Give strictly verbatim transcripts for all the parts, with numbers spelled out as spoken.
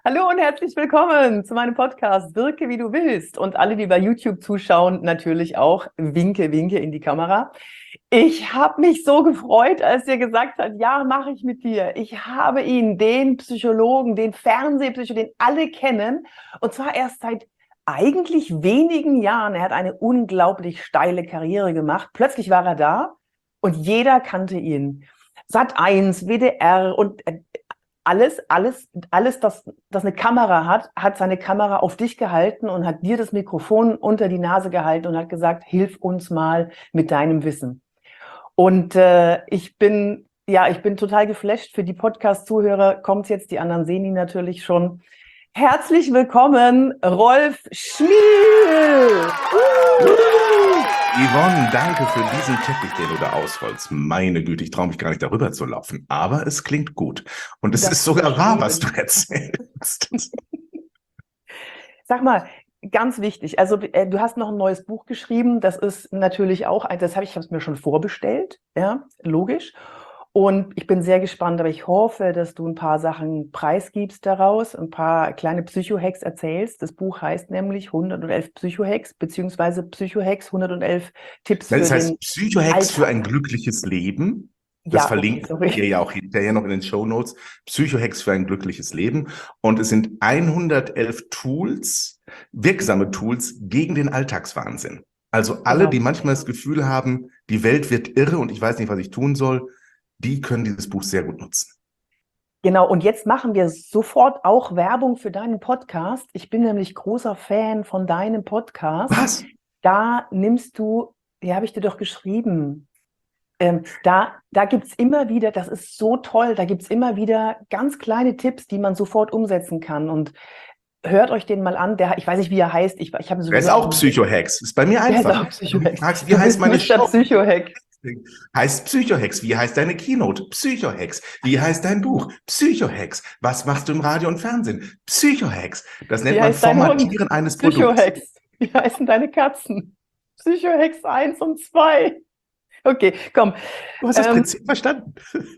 Hallo und herzlich willkommen zu meinem Podcast Wirke wie du willst. Und alle, die bei YouTube zuschauen, natürlich auch winke, winke in die Kamera. Ich habe mich so gefreut, als er gesagt hat, ja, mache ich mit dir. Ich habe ihn, den Psychologen, den Fernsehpsychologen, den alle kennen. Und zwar erst seit eigentlich wenigen Jahren. Er hat eine unglaublich steile Karriere gemacht. Plötzlich war er da und jeder kannte ihn. Sat eins, W D R und alles, alles, alles, das, das eine Kamera hat, hat seine Kamera auf dich gehalten und hat dir das Mikrofon unter die Nase gehalten und hat gesagt, hilf uns mal mit deinem Wissen. Und äh, ich bin, ja, ich bin total geflasht. Für die Podcast-Zuhörer kommt jetzt, die anderen sehen ihn natürlich schon. Herzlich willkommen, Rolf Schmiel! Yvonne, danke für diesen Teppich, den du da ausrollst. Meine Güte, ich traue mich gar nicht darüber zu laufen. Aber es klingt gut. Und es Das ist sogar wahr, schön. was du erzählst. Sag mal, ganz wichtig, also äh, du hast noch ein neues Buch geschrieben. Das ist natürlich auch, ein- das habe ich, ich habe es mir schon vorbestellt, ja, logisch. Und ich bin sehr gespannt, aber ich hoffe, dass du ein paar Sachen preisgibst daraus, ein paar kleine Psycho-Hacks erzählst. Das Buch heißt nämlich hundertelf Psycho-Hacks, beziehungsweise Psycho-Hacks, hundertelf Tipps für Das heißt den Psycho-Hacks für Alltag. ein glückliches Leben. Das Ja, okay, verlinken sorry. wir ja auch hinterher noch in den Shownotes. Psycho-Hacks für ein glückliches Leben. Und es sind hundertelf Tools, wirksame Tools gegen den Alltagswahnsinn. Also alle, Genau. die manchmal das Gefühl haben, die Welt wird irre und ich weiß nicht, was ich tun soll, die können dieses Buch sehr gut nutzen. Genau, und jetzt machen wir sofort auch Werbung für deinen Podcast. Ich bin nämlich großer Fan von deinem Podcast. Was? Da nimmst du, ja, habe ich dir doch geschrieben, ähm, da, da gibt es immer wieder, das ist so toll, da gibt es immer wieder ganz kleine Tipps, die man sofort umsetzen kann. Und hört euch den mal an. Der, ich weiß nicht, wie er heißt. Ich, ich habe Der ist sowieso auch Psycho-Hacks. Ist bei mir Der ist einfach. auch Psycho-Hacks. Du fragst, wie Du heißt bist meine Mister Show? Psycho-Hack. Heißt Psycho-Hacks. Wie heißt deine Keynote? Psycho-Hacks. Wie heißt dein Buch? Psycho-Hacks. Was machst du im Radio und Fernsehen? Psycho-Hacks. Das nennt Wie man heißt dein Hund? Formatieren eines Produkts. Psycho-Hacks. Wie heißen deine Katzen? Psycho-Hacks eins und zwei. Okay, komm. Du hast das Ähm, Prinzip verstanden.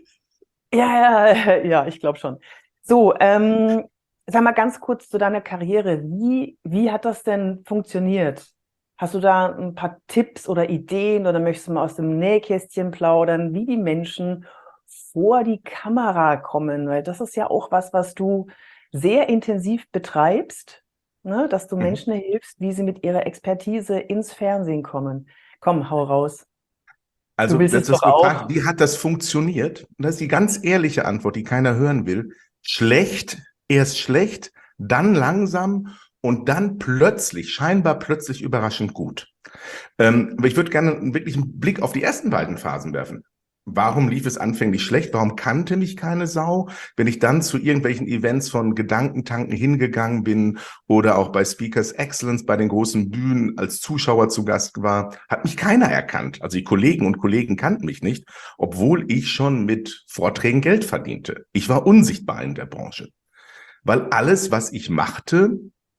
ja, ja, ja, ich glaube schon. So, ähm, sag mal ganz kurz zu deiner Karriere. Wie, wie hat das denn funktioniert? Hast du da ein paar Tipps oder Ideen oder möchtest du mal aus dem Nähkästchen plaudern, wie die Menschen vor die Kamera kommen? Weil das ist ja auch was, was du sehr intensiv betreibst, ne? Dass du Mhm. Menschen hilfst, wie sie mit ihrer Expertise ins Fernsehen kommen. Komm, hau raus. Also, Du willst das es doch ist gefragt, auch. wie hat das funktioniert? Und das ist die ganz ehrliche Antwort, die keiner hören will. Schlecht, erst schlecht, dann langsam und dann plötzlich, scheinbar plötzlich überraschend gut. Ähm, aber ich würde gerne einen wirklichen Blick auf die ersten beiden Phasen werfen. Warum lief es anfänglich schlecht? Warum kannte mich keine Sau? Wenn ich dann zu irgendwelchen Events von Gedankentanken hingegangen bin oder auch bei Speakers Excellence bei den großen Bühnen als Zuschauer zu Gast war, hat mich keiner erkannt. Also die Kollegen und Kollegen kannten mich nicht, obwohl ich schon mit Vorträgen Geld verdiente. Ich war unsichtbar in der Branche, weil alles, was ich machte,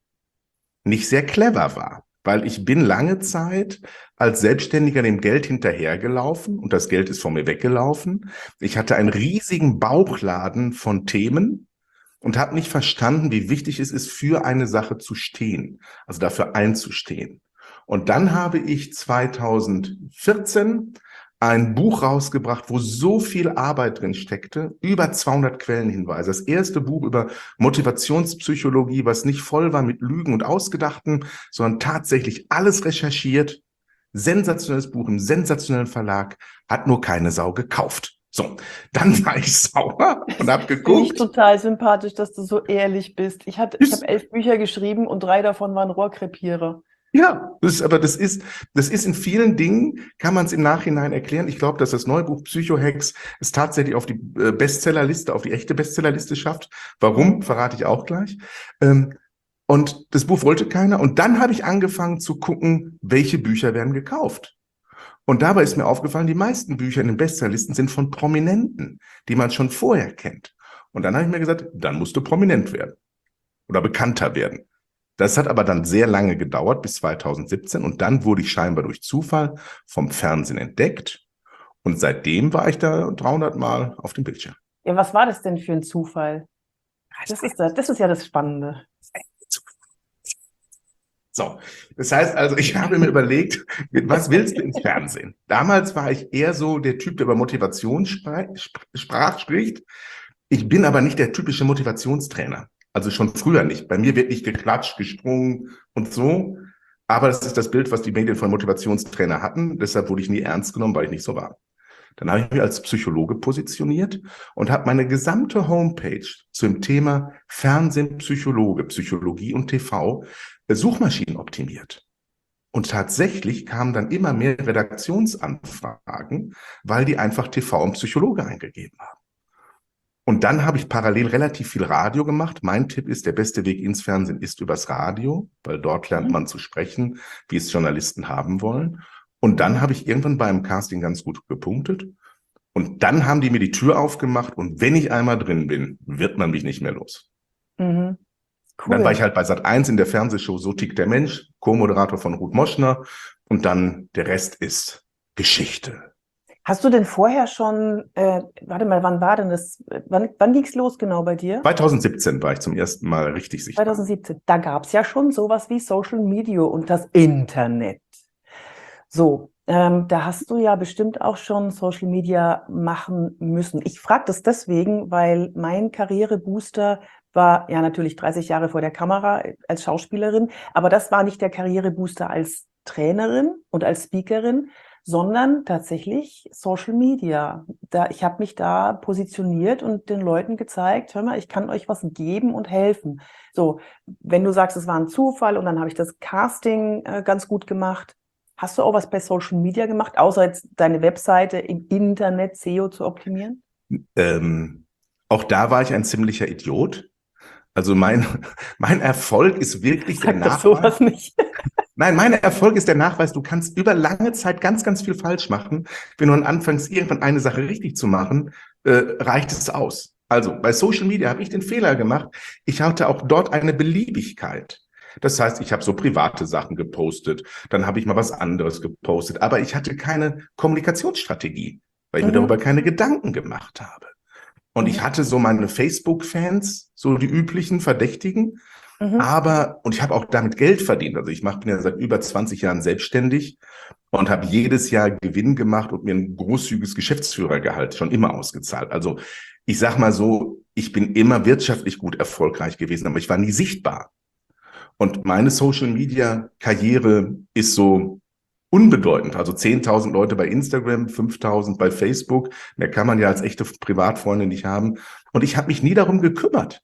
nicht sehr clever war. Weil ich bin lange Zeit als Selbstständiger dem Geld hinterhergelaufen und das Geld ist von mir weggelaufen. Ich hatte einen riesigen Bauchladen von Themen und habe nicht verstanden, wie wichtig es ist, für eine Sache zu stehen, also dafür einzustehen. Und dann habe ich zweitausendvierzehn ein Buch rausgebracht, wo so viel Arbeit drin steckte, über zweihundert Quellenhinweise. Das erste Buch über Motivationspsychologie, was nicht voll war mit Lügen und Ausgedachten, sondern tatsächlich alles recherchiert. Sensationelles Buch im sensationellen Verlag, hat nur keine Sau gekauft. So, dann war ich sauer und habe Finde ich geguckt. total sympathisch, dass du so ehrlich bist. Ich hatte, ich habe elf Bücher geschrieben und drei davon waren Rohrkrepierer. Ja, das ist, aber das ist, das ist in vielen Dingen, kann man es im Nachhinein erklären. Ich glaube, dass das neue Buch Psycho-Hacks es tatsächlich auf die äh, Bestsellerliste, auf die echte Bestsellerliste schafft. Warum, verrate ich auch gleich. Ähm, und das Buch wollte keiner. Und dann habe ich angefangen zu gucken, welche Bücher werden gekauft. Und dabei ist mir aufgefallen, die meisten Bücher in den Bestsellerlisten sind von Prominenten, die man schon vorher kennt. Und dann habe ich mir gesagt, dann musst du prominent werden oder bekannter werden. Das hat aber dann sehr lange gedauert, bis zweitausendsiebzehn. Und dann wurde ich scheinbar durch Zufall vom Fernsehen entdeckt. Und seitdem war ich da dreihundert Mal auf dem Bildschirm. Ja, was war das denn für ein Zufall? Das ist, das, das ist ja das Spannende. So, das heißt also, ich habe mir überlegt, was willst du ins Fernsehen? Damals war ich eher so der Typ, der über Motivation sprach, sprach, spricht. Ich bin aber nicht der typische Motivationstrainer. Also schon früher nicht. Bei mir wird nicht geklatscht, gesprungen und so. Aber das ist das Bild, was die Medien von Motivationstrainer hatten. Deshalb wurde ich nie ernst genommen, weil ich nicht so war. Dann habe ich mich als Psychologe positioniert und habe meine gesamte Homepage zum Thema Fernsehen, Psychologe, Psychologie und T V Suchmaschinen optimiert. Und tatsächlich kamen dann immer mehr Redaktionsanfragen, weil die einfach T V und Psychologe eingegeben haben. Und dann habe ich parallel relativ viel Radio gemacht. Mein Tipp ist, der beste Weg ins Fernsehen ist übers Radio, weil dort lernt man zu sprechen, wie es Journalisten haben wollen. Und dann habe ich irgendwann beim Casting ganz gut gepunktet. Und dann haben die mir die Tür aufgemacht. Und wenn ich einmal drin bin, wird man mich nicht mehr los. Mhm. Cool. Dann war ich halt bei Sat eins in der Fernsehshow So tickt der Mensch, Co-Moderator von Ruth Moschner. Und dann der Rest ist Geschichte. Hast du denn vorher schon, äh, warte mal, wann war denn das, wann, wann ging's los genau bei dir? zwanzig siebzehn war ich zum ersten Mal richtig sichtbar. zwanzig siebzehn, da gab's ja schon sowas wie Social Media und das Internet. So, ähm, da hast du ja bestimmt auch schon Social Media machen müssen. Ich frage das deswegen, weil mein Karrierebooster war ja natürlich dreißig Jahre vor der Kamera als Schauspielerin, aber das war nicht der Karrierebooster als Trainerin und als Speakerin, sondern tatsächlich Social Media. Da, ich habe mich da positioniert und den Leuten gezeigt, hör mal, ich kann euch was geben und helfen. So, wenn du sagst, es war ein Zufall und dann habe ich das Casting äh, ganz gut gemacht. Hast du auch was bei Social Media gemacht, außer jetzt deine Webseite im Internet S E O zu optimieren? Ähm, auch da war ich ein ziemlicher Idiot. Also mein, mein Erfolg ist wirklich der Sag doch Nachweis. sowas nicht. Nein, mein Erfolg ist der Nachweis, du kannst über lange Zeit ganz, ganz viel falsch machen. Wenn du dann anfängst, irgendwann eine Sache richtig zu machen, äh, reicht es aus. Also bei Social Media habe ich den Fehler gemacht. Ich hatte auch dort eine Beliebigkeit. Das heißt, ich habe so private Sachen gepostet, dann habe ich mal was anderes gepostet, aber ich hatte keine Kommunikationsstrategie, weil ich Mhm. mir darüber keine Gedanken gemacht habe. Und Mhm. ich hatte so meine Facebook-Fans, so die üblichen Verdächtigen, Mhm. aber, und ich habe auch damit Geld verdient. Also ich mach, bin ja seit über zwanzig Jahren selbstständig und habe jedes Jahr Gewinn gemacht und mir ein großzügiges Geschäftsführergehalt schon immer ausgezahlt. Also ich sag mal so, ich bin immer wirtschaftlich gut erfolgreich gewesen, aber ich war nie sichtbar. Und meine Social-Media-Karriere ist so unbedeutend. Also zehntausend Leute bei Instagram, fünftausend bei Facebook. Mehr kann man ja als echte Privatfreunde nicht haben. Und ich habe mich nie darum gekümmert.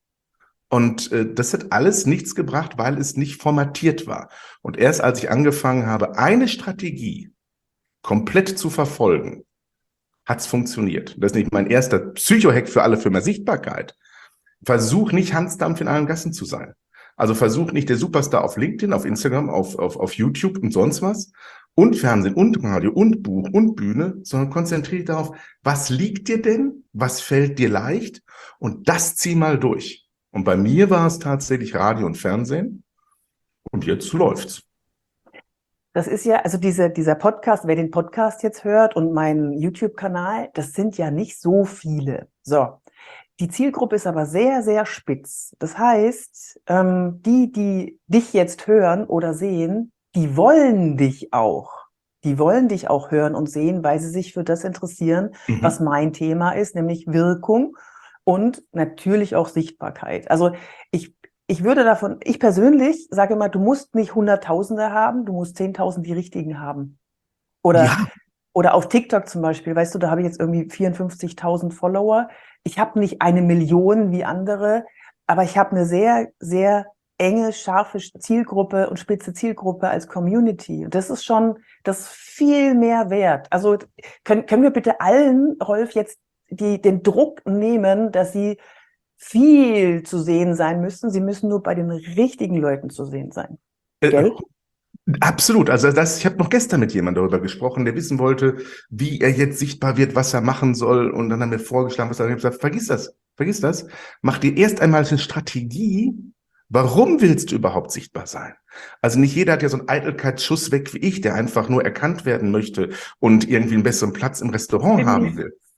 Und äh, das hat alles nichts gebracht, weil es nicht formatiert war. Und erst als ich angefangen habe, eine Strategie komplett zu verfolgen, hat's funktioniert. Das ist nicht mein erster Psycho-Hack für alle für mehr Sichtbarkeit. Versuch nicht Hansdampf in allen Gassen zu sein. Also versuch nicht der Superstar auf LinkedIn, auf Instagram, auf, auf, auf YouTube und sonst was und Fernsehen und Radio und Buch und Bühne, sondern konzentriere dich darauf, was liegt dir denn, was fällt dir leicht und das zieh mal durch. Und bei mir war es tatsächlich Radio und Fernsehen und jetzt läuft's. Das ist ja, also diese, dieser Podcast, wer den Podcast jetzt hört und meinen YouTube-Kanal, das sind ja nicht so viele. So. Die Zielgruppe ist aber sehr, sehr spitz. Das heißt, ähm, die, die dich jetzt hören oder sehen, die wollen dich auch. Die wollen dich auch hören und sehen, weil sie sich für das interessieren, Mhm. was mein Thema ist, nämlich Wirkung und natürlich auch Sichtbarkeit. Also ich, ich würde davon, ich persönlich sage immer, du musst nicht Hunderttausende haben, du musst Zehntausend die richtigen haben. Oder Ja. Oder auf TikTok zum Beispiel, weißt du, da habe ich jetzt irgendwie vierundfünfzigtausend Follower. Ich habe nicht eine Million wie andere, aber ich habe eine sehr, sehr enge, scharfe Zielgruppe und spitze Zielgruppe als Community. Und das ist schon, das ist viel mehr wert. Also können, können wir bitte allen, Rolf, jetzt die, den Druck nehmen, dass sie viel zu sehen sein müssen. Sie müssen nur bei den richtigen Leuten zu sehen sein. Gell? Äh, Absolut. Also das, ich habe noch gestern mit jemandem darüber gesprochen, der wissen wollte, wie er jetzt sichtbar wird, was er machen soll. Und dann haben wir vorgeschlagen, was er, ich habe gesagt, vergiss das, vergiss das. Mach dir erst einmal eine Strategie. Warum willst du überhaupt sichtbar sein? Also nicht jeder hat ja so einen Eitelkeitsschuss weg wie ich, der einfach nur erkannt werden möchte und irgendwie einen besseren Platz im Restaurant haben will.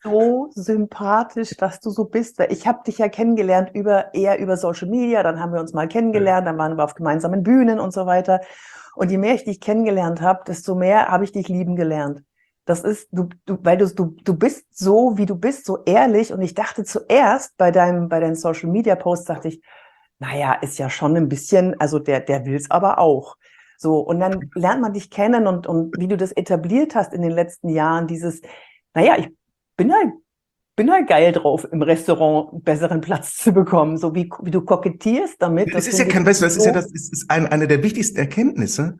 so sympathisch, dass du so bist. Weil ich habe dich ja kennengelernt über eher über Social Media, dann haben wir uns mal kennengelernt, dann waren wir auf gemeinsamen Bühnen und so weiter. Und je mehr ich dich kennengelernt habe, desto mehr habe ich dich lieben gelernt. Das ist, du, du, weil du, du, du bist so, wie du bist, so ehrlich. Und ich dachte zuerst bei deinem, bei deinen Social Media Posts, dachte ich, naja, ist ja schon ein bisschen, also der, der will's aber auch. So. Und dann lernt man dich kennen und, und wie du das etabliert hast in den letzten Jahren, dieses, naja, ich bin halt, bin halt geil drauf, im Restaurant einen besseren Platz zu bekommen. So wie, wie du kokettierst damit. Es ist ja kein, weißt du, das ist ja das, ist, ist ein, eine der wichtigsten Erkenntnisse.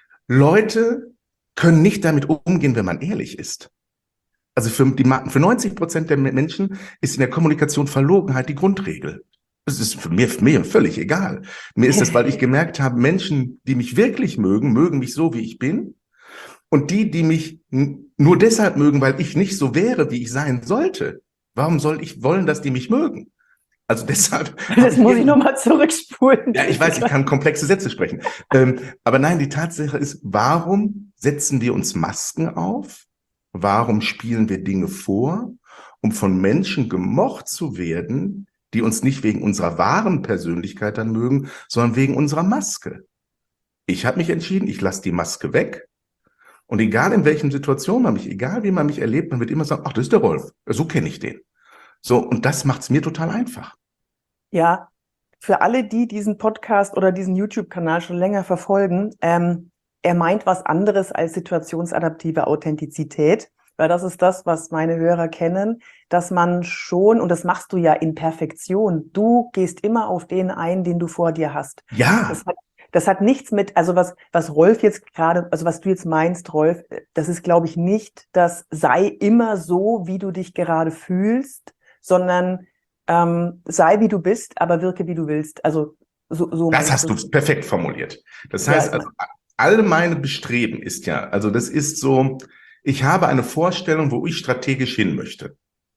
Leute können nicht damit umgehen, wenn man ehrlich ist. Also für die für neunzig Prozent der Menschen ist in der Kommunikation Verlogenheit die Grundregel. Das ist für mich, für mich völlig egal. Mir ist es, weil ich gemerkt habe, Menschen, die mich wirklich mögen, mögen mich so, wie ich bin. Und die, die mich nur deshalb mögen, weil ich nicht so wäre, wie ich sein sollte, warum soll ich wollen, dass die mich mögen? Also deshalb. Das muss ich nochmal zurückspulen. Ja, ich weiß, ich kann komplexe Sätze sprechen. ähm, aber nein, die Tatsache ist, warum setzen wir uns Masken auf? Warum spielen wir Dinge vor, um von Menschen gemocht zu werden, die uns nicht wegen unserer wahren Persönlichkeit dann mögen, sondern wegen unserer Maske? Ich habe mich entschieden, ich lasse die Maske weg. Und egal in welchen Situationen man mich, egal wie man mich erlebt, man wird immer sagen, ach, das ist der Rolf, so kenne ich den. So, und das macht es mir total einfach. Ja, für alle, die diesen Podcast oder diesen YouTube-Kanal schon länger verfolgen, ähm, er meint was anderes als situationsadaptive Authentizität, weil das ist das, was meine Hörer kennen, dass man schon, und das machst du ja in Perfektion, du gehst immer auf den ein, den du vor dir hast. Ja. Das hat, das hat nichts mit, also was, was Rolf jetzt gerade, also was du jetzt meinst, Rolf, das ist, glaube ich, nicht, das sei immer so, wie du dich gerade fühlst, sondern ähm, sei wie du bist, aber wirke wie du willst. Also so, so das hast du perfekt formuliert. Das ja, heißt, also, all meine Bestreben ist ja, also das ist so, ich habe eine Vorstellung, wo ich strategisch hin möchte.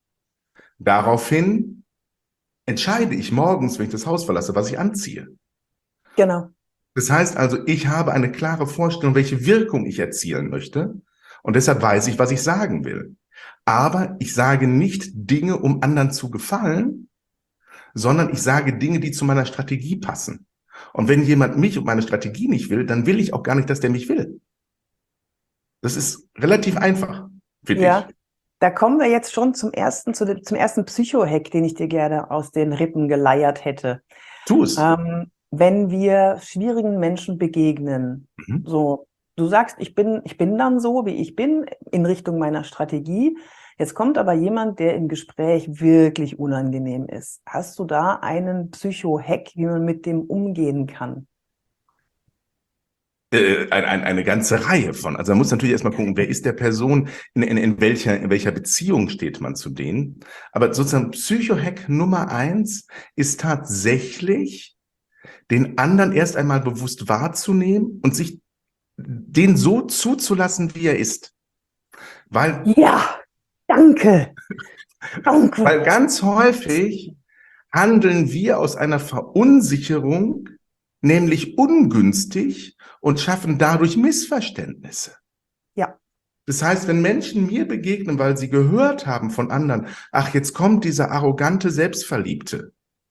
Daraufhin entscheide ich morgens, wenn ich das Haus verlasse, was ich anziehe. Genau. Das heißt also, ich habe eine klare Vorstellung, welche Wirkung ich erzielen möchte. Und deshalb weiß ich, was ich sagen will. Aber ich sage nicht Dinge, um anderen zu gefallen, sondern ich sage Dinge, die zu meiner Strategie passen. Und wenn jemand mich und meine Strategie nicht will, dann will ich auch gar nicht, dass der mich will. Das ist relativ einfach, finde ja, ich. Da kommen wir jetzt schon zum ersten, zu dem, zum ersten Psycho-Hack, den ich dir gerne aus den Rippen geleiert hätte. Tu es. Ähm, wenn wir schwierigen Menschen begegnen, Mhm. so, du sagst, ich bin, ich bin dann so, wie ich bin, in Richtung meiner Strategie. Jetzt kommt aber jemand, der im Gespräch wirklich unangenehm ist. Hast du da einen Psycho-Hack, wie man mit dem umgehen kann? Äh, ein, ein, eine ganze Reihe von. Also man muss natürlich erstmal gucken, wer ist der Person, in, in, in, welcher, in welcher Beziehung steht man zu denen. Aber sozusagen Psycho-Hack Nummer eins ist tatsächlich, den anderen erst einmal bewusst wahrzunehmen und sich den so zuzulassen, wie er ist. Weil, ja, danke. Danke. Weil ganz häufig handeln wir aus einer Verunsicherung, nämlich ungünstig, und schaffen dadurch Missverständnisse. Ja. Das heißt, wenn Menschen mir begegnen, weil sie gehört haben von anderen, ach, jetzt kommt dieser arrogante Selbstverliebte,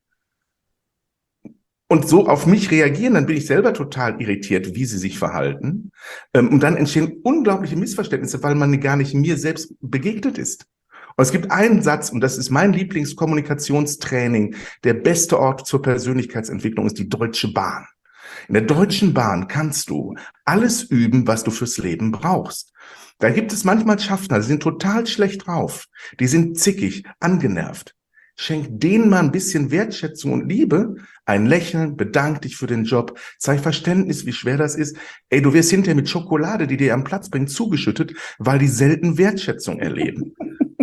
und so auf mich reagieren, dann bin ich selber total irritiert, wie sie sich verhalten. Und dann entstehen unglaubliche Missverständnisse, weil man gar nicht mir selbst begegnet ist. Und es gibt einen Satz, und das ist mein Lieblingskommunikationstraining, der beste Ort zur Persönlichkeitsentwicklung ist die Deutsche Bahn. In der Deutschen Bahn kannst du alles üben, was du fürs Leben brauchst. Da gibt es manchmal Schaffner, die sind total schlecht drauf. Die sind zickig, angenervt. Schenk denen mal ein bisschen Wertschätzung und Liebe, ein Lächeln, bedank dich für den Job, zeig Verständnis, wie schwer das ist. Ey, du wirst hinterher mit Schokolade, die dir am Platz bringt, zugeschüttet, weil die selten Wertschätzung erleben.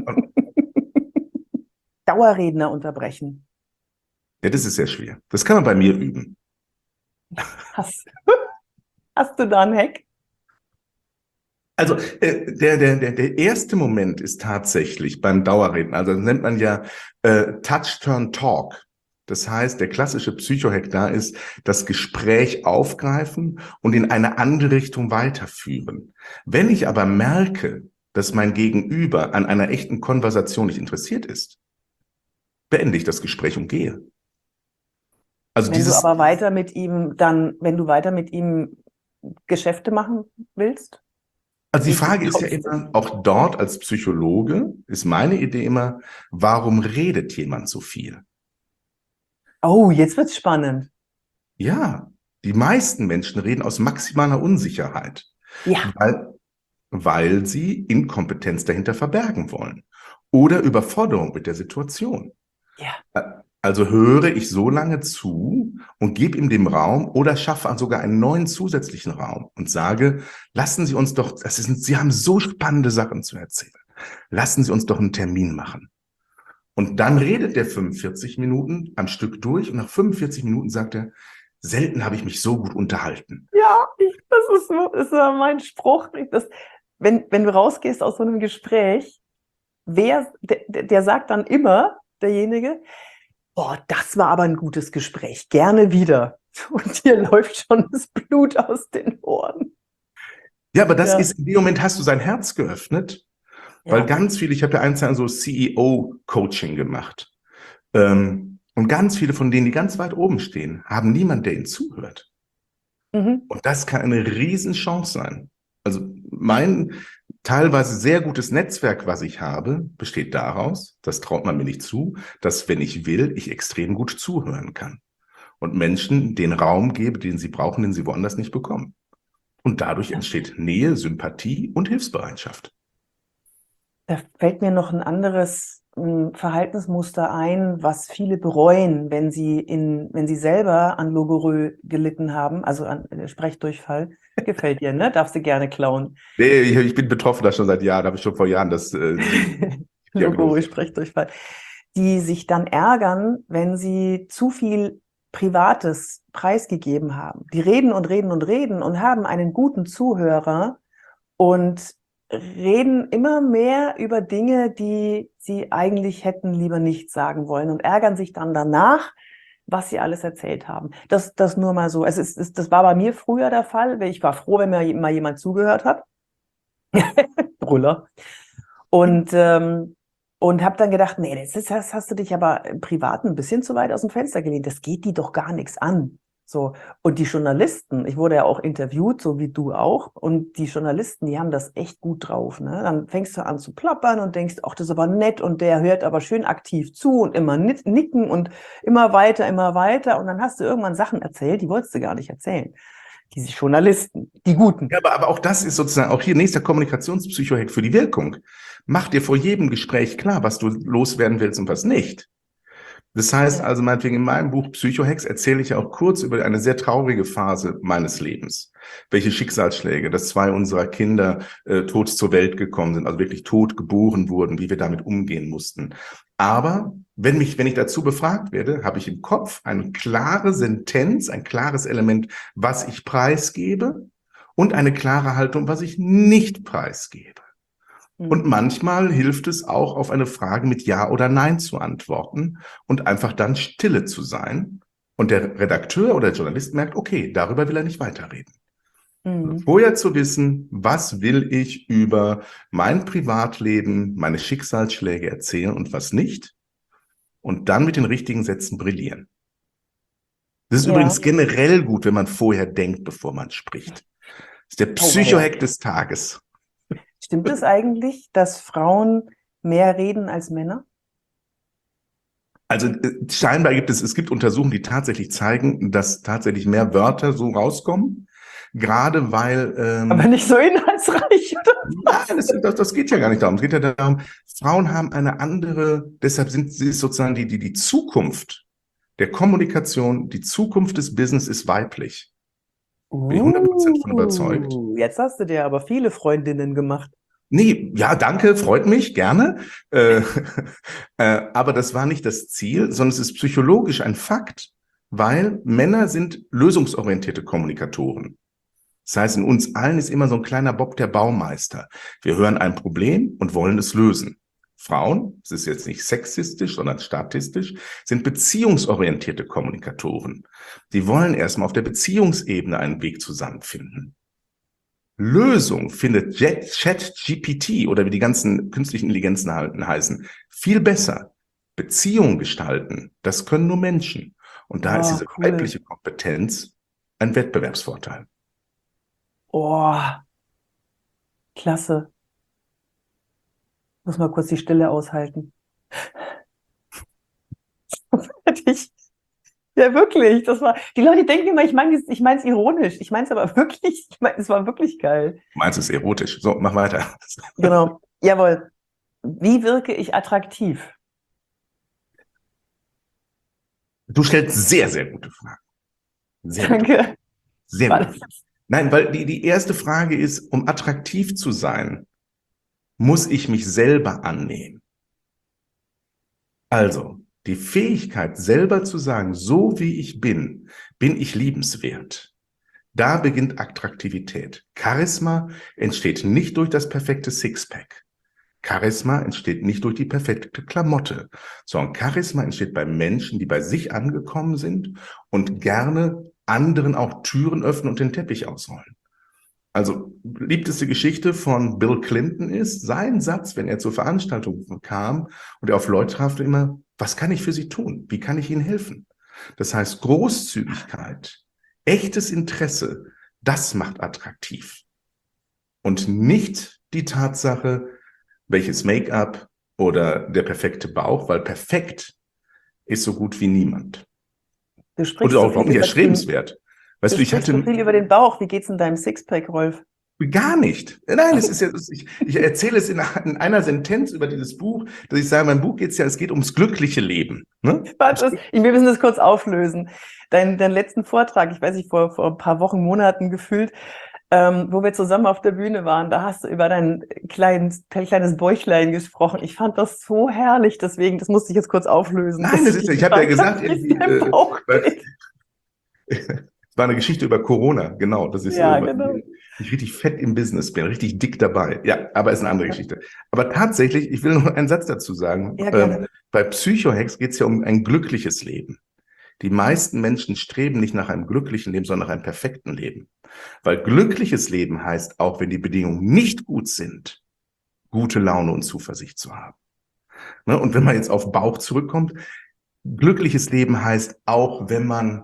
Dauerredner unterbrechen. Ja, das ist sehr schwer. Das kann man bei mir üben. Hast, hast du da einen Hack? Also äh, der, der, der, der erste Moment ist tatsächlich beim Dauerreden, also das nennt man ja äh, Touch-Turn-Talk. Das heißt, der klassische Psycho-Hack da ist, das Gespräch aufgreifen und in eine andere Richtung weiterführen. Wenn ich aber merke, dass mein Gegenüber an einer echten Konversation nicht interessiert ist, beende ich das Gespräch und gehe. Also Wenn du dieses, aber weiter mit ihm dann, wenn du weiter mit ihm Geschäfte machen willst, also die gehst du Frage ist ja trotzdem? immer, auch dort als Psychologe ist meine Idee immer, warum redet jemand so viel? Oh, jetzt wird's spannend. Ja, die meisten Menschen reden aus maximaler Unsicherheit, Ja. weil, weil sie Inkompetenz dahinter verbergen wollen oder Überforderung mit der Situation. Ja. Also höre ich so lange zu und gebe ihm den Raum oder schaffe sogar einen neuen zusätzlichen Raum und sage, lassen Sie uns doch, das ist, Sie haben so spannende Sachen zu erzählen. Lassen Sie uns doch einen Termin machen. Und dann redet der fünfundvierzig Minuten am Stück durch und nach fünfundvierzig Minuten sagt er, selten habe ich mich so gut unterhalten. Ja, ich, das ist, so- das ist ja mein Spruch. Das, wenn, wenn du rausgehst aus so einem Gespräch, wer, der, der sagt dann immer, derjenige, boah, das war aber ein gutes Gespräch, gerne wieder. Und dir läuft schon das Blut aus den Ohren. Ja, aber das Ja, ist, in dem Moment hast du sein Herz geöffnet, weil ja. ganz viele, ich habe ja eins so C E O-Coaching gemacht. Ähm, und ganz viele von denen, die ganz weit oben stehen, haben niemand, der ihnen zuhört. Mhm. Und das kann eine Riesenchance sein. Also mein teilweise sehr gutes Netzwerk, was ich habe, besteht daraus, das traut man mir nicht zu, dass, wenn ich will, ich extrem gut zuhören kann und Menschen den Raum gebe, den sie brauchen, den sie woanders nicht bekommen. Und dadurch entsteht Nähe, Sympathie und Hilfsbereitschaft. Da fällt mir noch ein anderes ähm, Verhaltensmuster ein, was viele bereuen, wenn sie in, wenn sie selber an Logorö gelitten haben, also an äh, Sprechdurchfall. Gefällt dir, ne? Darfst du gerne klauen. Nee, ich, ich bin Betroffener schon seit Jahren, habe ich schon vor Jahren das äh, die Logorö, Diagnose. Sprechdurchfall. Die sich dann ärgern, wenn sie zu viel Privates preisgegeben haben. Die reden und reden und reden und haben einen guten Zuhörer und reden immer mehr über Dinge, die sie eigentlich hätten lieber nicht sagen wollen und ärgern sich dann danach, was sie alles erzählt haben. Das, das nur mal so. Es ist, es, das war bei mir früher der Fall. weil Ich war froh, wenn mir mal jemand zugehört hat. Brüller. Und, ähm, und habe dann gedacht, nee, das, ist, das hast du dich aber im Privaten ein bisschen zu weit aus dem Fenster gelehnt. Das geht die doch gar nichts an. So. Und die Journalisten, ich wurde ja auch interviewt, so wie du auch, und die Journalisten, die haben das echt gut drauf. Ne? Dann fängst du an zu plappern und denkst, ach, das ist aber nett und der hört aber schön aktiv zu und immer nicken und immer weiter, immer weiter. Und dann hast du irgendwann Sachen erzählt, die wolltest du gar nicht erzählen. Diese Journalisten, die Guten. Ja, aber, aber auch das ist sozusagen auch hier nächster Kommunikationspsychohack für die Wirkung. Mach dir vor jedem Gespräch klar, was du loswerden willst und was nicht. Das heißt Ja. also, meinetwegen in meinem Buch Psychohacks erzähle ich ja auch kurz über eine sehr traurige Phase meines Lebens. Welche Schicksalsschläge, dass zwei unserer Kinder äh, tot zur Welt gekommen sind, also wirklich tot geboren wurden, wie wir damit umgehen mussten. Aber wenn mich, wenn ich dazu befragt werde, habe ich im Kopf eine klare Sentenz, ein klares Element, was ich preisgebe und eine klare Haltung, was ich nicht preisgebe. Und manchmal hilft es auch, auf eine Frage mit Ja oder Nein zu antworten und einfach dann stille zu sein. Und der Redakteur oder der Journalist merkt, okay, darüber will er nicht weiterreden. Mhm. Vorher zu wissen, was will ich über mein Privatleben, meine Schicksalsschläge erzählen und was nicht. Und dann mit den richtigen Sätzen brillieren. Das ist Ja. übrigens generell gut, wenn man vorher denkt, bevor man spricht. Das ist der Oh, ja. Psychohack des Tages. Stimmt es eigentlich, dass Frauen mehr reden als Männer? Also äh, scheinbar gibt es, es gibt Untersuchungen, die tatsächlich zeigen, dass tatsächlich mehr Wörter so rauskommen, gerade weil... Ähm, Aber nicht so inhaltsreich, oder? nein, das, das, das geht ja gar nicht darum. Es geht ja darum, Frauen haben eine andere, deshalb sind sie sozusagen die, die, die Zukunft der Kommunikation, die Zukunft des Business ist weiblich. Bin ich hundert Prozent von überzeugt. Uh, jetzt hast du dir aber viele Freundinnen gemacht. Nee, ja, danke, freut mich, gerne. Äh, äh, aber das war nicht das Ziel, sondern es ist psychologisch ein Fakt, weil Männer sind lösungsorientierte Kommunikatoren. Das heißt, in uns allen ist immer so ein kleiner Bob der Baumeister. Wir hören ein Problem und wollen es lösen. Frauen, das ist jetzt nicht sexistisch, sondern statistisch, sind beziehungsorientierte Kommunikatoren. Die wollen erstmal auf der Beziehungsebene einen Weg zusammenfinden. Lösung findet ChatGPT oder wie die ganzen künstlichen Intelligenzen heißen, viel besser. Beziehungen gestalten, das können nur Menschen. Und da Oh, ist diese cool. weibliche Kompetenz ein Wettbewerbsvorteil. Oh, klasse. Muss mal kurz die Stille aushalten. Ich, ja, wirklich. Das war, die Leute denken immer, ich meine ich meine es ironisch. Ich meine es aber wirklich, ich meine, es war wirklich geil. Du meinst es erotisch. So, mach weiter. Genau. Jawohl. Wie wirke ich attraktiv? Du stellst sehr, sehr gute Fragen. Sehr gute Danke. Fragen. Sehr War gut. das- Nein, weil die, die erste Frage ist, um attraktiv zu sein, muss ich mich selber annehmen. Also, die Fähigkeit, selber zu sagen, so wie ich bin, bin ich liebenswert. Da beginnt Attraktivität. Charisma entsteht nicht durch das perfekte Sixpack. Charisma entsteht nicht durch die perfekte Klamotte, sondern Charisma entsteht bei Menschen, die bei sich angekommen sind und gerne anderen auch Türen öffnen und den Teppich ausrollen. Also, beliebteste Geschichte von Bill Clinton ist, sein Satz, wenn er zur Veranstaltung kam und er auf Leute traf, immer, was kann ich für Sie tun? Wie kann ich Ihnen helfen? Das heißt, Großzügigkeit, echtes Interesse, das macht attraktiv. Und nicht die Tatsache, welches Make-up oder der perfekte Bauch, weil perfekt ist so gut wie niemand. Du Und sprichst auch so überhaupt viel nicht über den, erstrebenswert. Weißt du du, ich sprichst so hatte viel über den Bauch. Wie geht's in deinem Sixpack, Rolf? gar nicht. Nein, es ist ja, ich, ich erzähle es in, in einer Sentenz über dieses Buch, dass ich sage, mein Buch geht es ja, es geht ums glückliche Leben. Ne? Warte, wir müssen das kurz auflösen. Dein, deinen letzten Vortrag, ich weiß nicht, vor, vor ein paar Wochen, Monaten gefühlt, ähm, wo wir zusammen auf der Bühne waren, da hast du über dein kleines, kleines Bäuchlein gesprochen. Ich fand das so herrlich, deswegen, das musste ich jetzt kurz auflösen. Nein, das ist ja, ich habe ja gesagt, irgendwie, äh, Bauch weil, es war eine Geschichte über Corona, genau. Das ist, ja, äh, genau. ich richtig fett im Business bin, richtig dick dabei. Ja, aber ist eine andere Geschichte. Aber tatsächlich, ich will noch einen Satz dazu sagen. Ja, Ähm, gerne. bei Psychohex geht es ja um ein glückliches Leben. Die meisten Menschen streben nicht nach einem glücklichen Leben, sondern nach einem perfekten Leben. Weil glückliches Leben heißt, auch wenn die Bedingungen nicht gut sind, gute Laune und Zuversicht zu haben. Ne? Und wenn man jetzt auf Bauch zurückkommt, glückliches Leben heißt auch, wenn man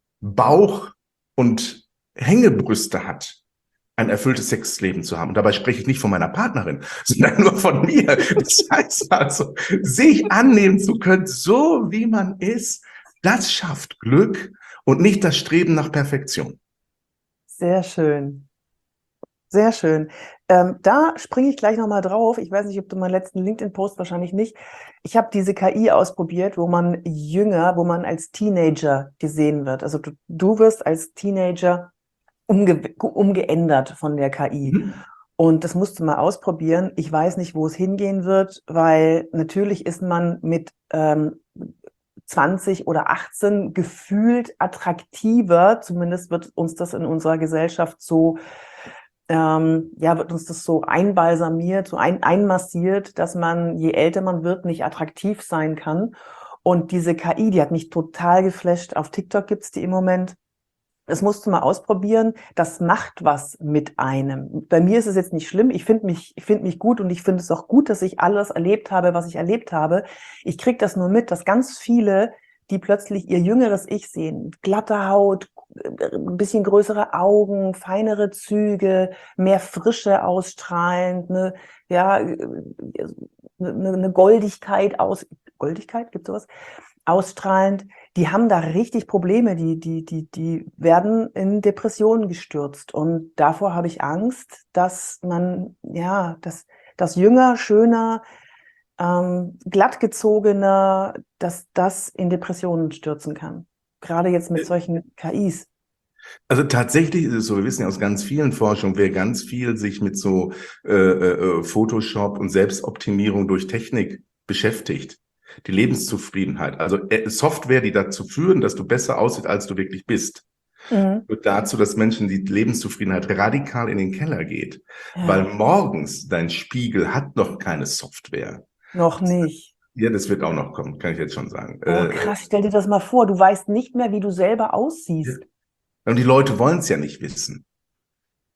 Bauch und Hängebrüste hat, ein erfülltes Sexleben zu haben. Und dabei spreche ich nicht von meiner Partnerin, sondern nur von mir. Das heißt also, sich annehmen zu können, so wie man ist, das schafft Glück und nicht das Streben nach Perfektion. Sehr schön. Sehr schön. Ähm, da springe ich gleich nochmal drauf. Ich weiß nicht, ob du meinen letzten LinkedIn-Post, wahrscheinlich nicht. Ich habe diese K I ausprobiert, wo man jünger, wo man als Teenager gesehen wird. Also du, du wirst als Teenager umge umgeändert von der K I. Mhm. Und das musst du mal ausprobieren. Ich weiß nicht, wo es hingehen wird, weil natürlich ist man mit ähm, zwanzig oder achtzehn gefühlt attraktiver. Zumindest wird uns das in unserer Gesellschaft so Ähm, ja, wird uns das so einbalsamiert, so ein, einmassiert, dass man, je älter man wird, nicht attraktiv sein kann. Und diese K I, die hat mich total geflasht. Auf TikTok gibt's die im Moment. Das musst du mal ausprobieren. Das macht was mit einem. Bei mir ist es jetzt nicht schlimm. Ich finde mich, ich finde mich gut und ich finde es auch gut, dass ich alles erlebt habe, was ich erlebt habe. Ich kriege das nur mit, dass ganz viele, die plötzlich ihr jüngeres Ich sehen, glatte Haut, ein bisschen größere Augen, feinere Züge, mehr Frische ausstrahlend, eine, ja, eine, eine Goldigkeit aus, Goldigkeit, gibt's sowas? Ausstrahlend, die haben da richtig Probleme, die, die, die, die werden in Depressionen gestürzt. Und davor habe ich Angst, dass man, ja, dass das jünger, schöner, ähm, glattgezogener, dass das in Depressionen stürzen kann. Gerade jetzt mit solchen K Is. Also tatsächlich ist es so, wir wissen ja aus ganz vielen Forschungen, wer ganz viel sich mit so äh, äh, Photoshop und Selbstoptimierung durch Technik beschäftigt, die Lebenszufriedenheit, also äh, Software, die dazu führen, dass du besser aussiehst, als du wirklich bist, Mhm. führt dazu, dass Menschen die Lebenszufriedenheit radikal in den Keller geht, Ja. weil morgens dein Spiegel hat noch keine Software. Noch nicht. Ja, das wird auch noch kommen, kann ich jetzt schon sagen. Oh, Äh, krass, stell dir das mal vor, du weißt nicht mehr, wie du selber aussiehst. Und die Leute wollen es ja nicht wissen.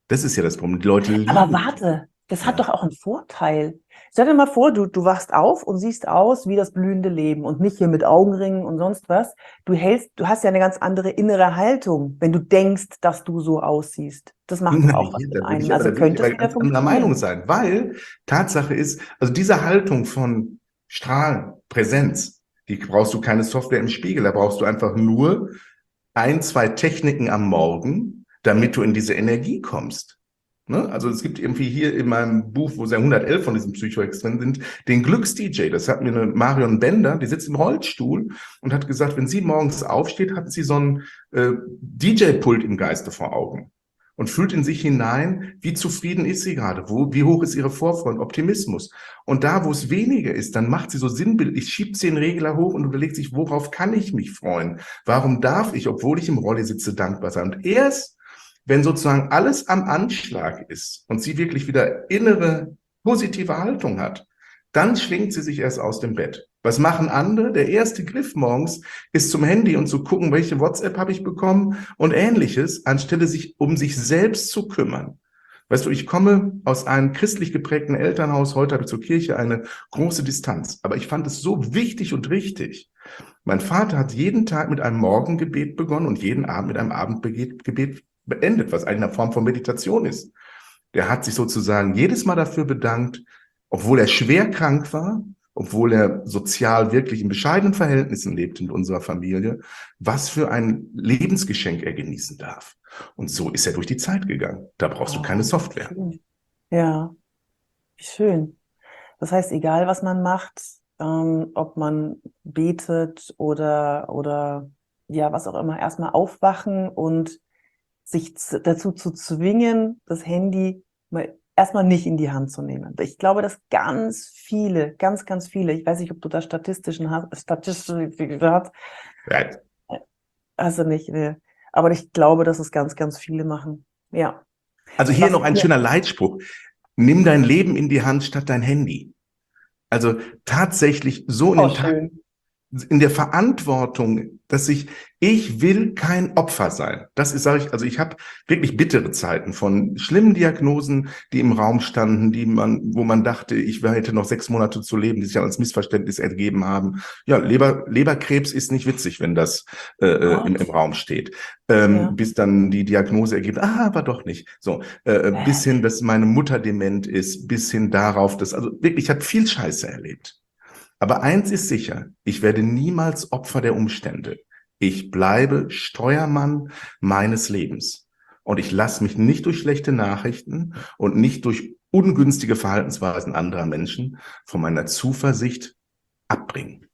Das ist ja das Problem. Die Leute lieben. Aber warte, das hat Ja. doch auch einen Vorteil. Stell dir mal vor, du, du wachst auf und siehst aus wie das blühende Leben und nicht hier mit Augenringen und sonst was. Du hältst, du hast ja eine ganz andere innere Haltung, wenn du denkst, dass du so aussiehst. Das macht doch auch was Nein, mit da würde einem. ich aber, Also da würde ich könnte es aber wieder ganz anderer Meinung funktionieren. sein, weil Tatsache ist, also diese Haltung von Strahlen, Präsenz, die brauchst du keine Software im Spiegel, da brauchst du einfach nur ein, zwei Techniken am Morgen, damit du in diese Energie kommst. Ne? Also es gibt irgendwie hier in meinem Buch, wo es ja hundertelf von diesen Psycho-Hacks drin sind, den Glücks-D J. Das hat mir eine Marion Bender, die sitzt im Rollstuhl und hat gesagt, wenn sie morgens aufsteht, hat sie so ein äh, D J-Pult im Geiste vor Augen und fühlt in sich hinein, wie zufrieden ist sie gerade, wo, wie hoch ist ihre Vorfreude und Optimismus. Und da, wo es weniger ist, dann macht sie so sinnbildlich, schiebt sie den Regler hoch und überlegt sich, worauf kann ich mich freuen? Warum darf ich, obwohl ich im Rolli sitze, dankbar sein? Und erst, wenn sozusagen alles am Anschlag ist und sie wirklich wieder innere positive Haltung hat, dann schwingt sie sich erst aus dem Bett. Was machen andere? Der erste Griff morgens ist zum Handy und zu gucken, welche WhatsApp habe ich bekommen und Ähnliches, anstelle sich um sich selbst zu kümmern. Weißt du, ich komme aus einem christlich geprägten Elternhaus, heute habe ich zur Kirche eine große Distanz, aber ich fand es so wichtig und richtig. Mein Vater hat jeden Tag mit einem Morgengebet begonnen und jeden Abend mit einem Abendgebet beendet, was eigentlich eine Form von Meditation ist. Der hat sich sozusagen jedes Mal dafür bedankt, obwohl er schwer krank war, obwohl er sozial wirklich in bescheidenen Verhältnissen lebt in unserer Familie, was für ein Lebensgeschenk er genießen darf. Und so ist er durch die Zeit gegangen. Da brauchst Oh, du keine Software. schön. Ja, wie schön. Das heißt, egal was man macht, ähm, ob man betet oder, oder ja, was auch immer, erstmal aufwachen und sich z- dazu zu zwingen, das Handy mal erstmal nicht in die Hand zu nehmen. Ich glaube, dass ganz viele, ganz, ganz viele, ich weiß nicht, ob du da statistischen hast, Statistik hast, Ja. also nicht, ne. Aber ich glaube, dass es ganz, ganz viele machen. Ja. Also hier Was noch ein mir, schöner Leitspruch. Nimm dein Leben in die Hand statt dein Handy. Also tatsächlich so in oh, den Tag, schön. in der Verantwortung, dass ich, ich will kein Opfer sein. Das ist, sage ich, also ich habe wirklich bittere Zeiten von schlimmen Diagnosen, die im Raum standen, die man, wo man dachte, ich hätte noch sechs Monate zu leben, die sich als Missverständnis ergeben haben. Ja, Leber, Leberkrebs ist nicht witzig, wenn das äh, im, im Gott. Raum steht. Ähm, Ja. bis dann die Diagnose ergibt, ah, aber doch nicht. So, äh, bis hin, dass meine Mutter dement ist, bis hin darauf, dass, also wirklich, ich habe viel Scheiße erlebt. Aber eins ist sicher, ich werde niemals Opfer der Umstände. Ich bleibe Steuermann meines Lebens. Und ich lasse mich nicht durch schlechte Nachrichten und nicht durch ungünstige Verhaltensweisen anderer Menschen von meiner Zuversicht abbringen.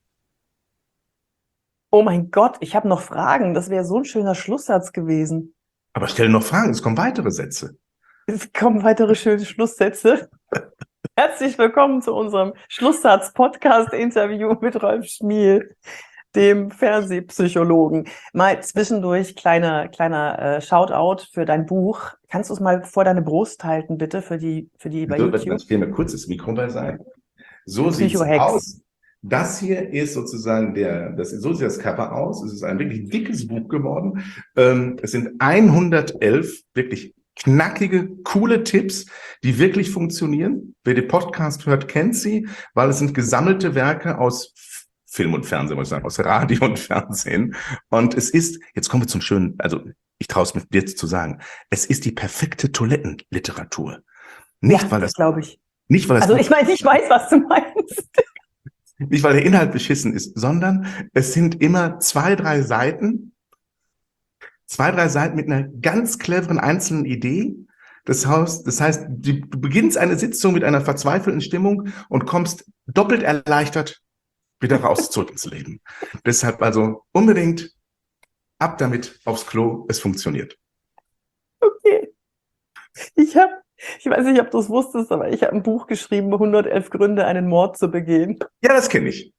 Oh mein Gott, ich habe noch Fragen. Das wäre so ein schöner Schlusssatz gewesen. Aber stell noch Fragen, es kommen weitere Sätze. Es kommen weitere schöne Schlusssätze. Herzlich willkommen zu unserem Schlusssatz-Podcast-Interview mit Rolf Schmiel, dem Fernsehpsychologen. Mal zwischendurch kleiner, kleiner äh, Shoutout für dein Buch. Kannst du es mal vor deine Brust halten, bitte, für die, für die bei So, YouTube? ich stelle mir kurz das Mikro beiseite. So sieht's Psycho-Hacks. aus. Das hier ist sozusagen der, das, so sieht das Cover aus. Es ist ein wirklich dickes Buch geworden. Ähm, es sind hundertelf wirklich knackige, coole Tipps, die wirklich funktionieren. Wer den Podcast hört, kennt sie, weil es sind gesammelte Werke aus Film und Fernsehen, muss ich sagen, aus Radio und Fernsehen. Und es ist, jetzt kommen wir zum schönen, also ich traue es mir jetzt zu sagen, es ist die perfekte Toilettenliteratur. Nicht, Ja, weil das das, glaube ich. nicht, weil das Also ich meine, ich weiß, was du meinst. nicht, weil der Inhalt beschissen ist, sondern es sind immer zwei, drei Seiten, zwei, drei Seiten mit einer ganz cleveren einzelnen Idee. Das heißt, das heißt, du beginnst eine Sitzung mit einer verzweifelten Stimmung und kommst doppelt erleichtert wieder raus zurück ins Leben. Deshalb also unbedingt ab damit aufs Klo, es funktioniert. Okay. Ich habe, ich weiß nicht, ob du es wusstest, aber ich habe ein Buch geschrieben, hundertelf Gründe, einen Mord zu begehen. Ja, das kenne ich.